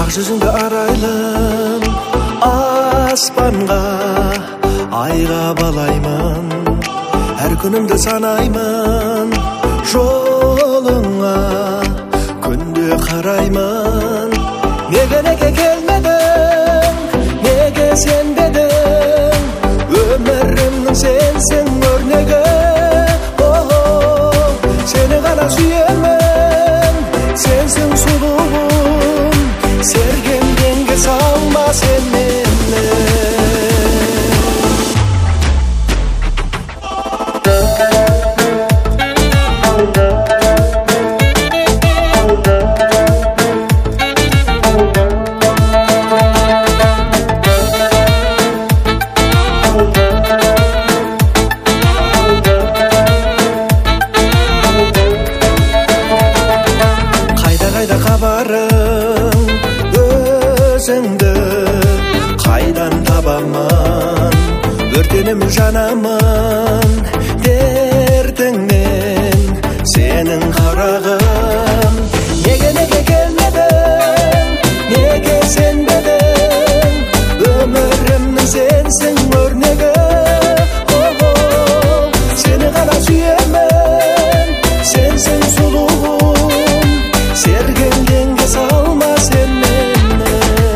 Ақ жүзіңді арайлым аспанға, айға балаймын, әр күнімді санаймын, жолыңа күнде қараймын. Неге келмедің, неге сенбедің, өмірімнің сенсің өрнегі. Сені ғана сүйемін, сенсің сұлуым, сергенденге салма сен мені. Хабарың өзіңді қайдан табамын, өртеніп жанамын дертіңнен сенің қарағым. Неге келмедің, неге сенбедің, өмірімнің сенсің өрнегі. Сені ғана сүйемін, сенсің сұлуым, сергенденге салма сен мені.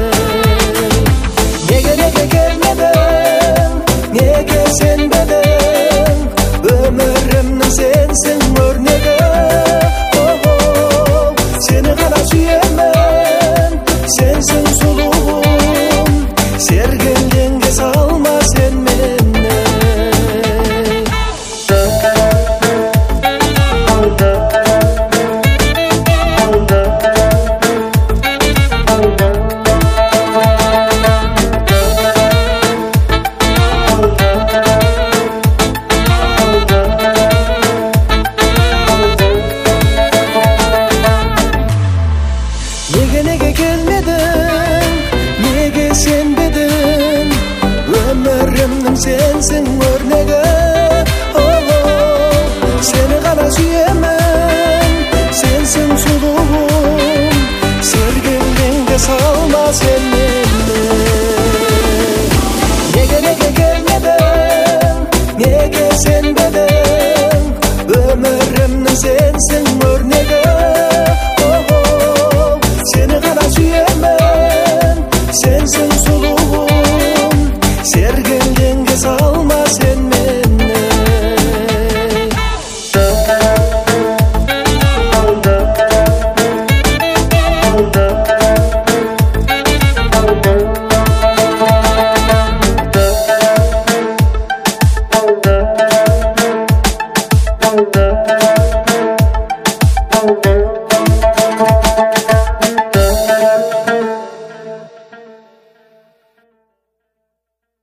Неге келмедің, неге сенбедің, өмірімнің сенсің өрнегі. Сені ғана сүйемін, сенсің сұлуым, сергенденге салма сен мені. Неге келмедің, неге сенбедің, өмірімнің сенсің өрнегі. Сені ғана сүйемін, сенсің сұлуым, сергенденге салма сен мені. Неге келмедің, неге сенбедің, өмірімнің сенсің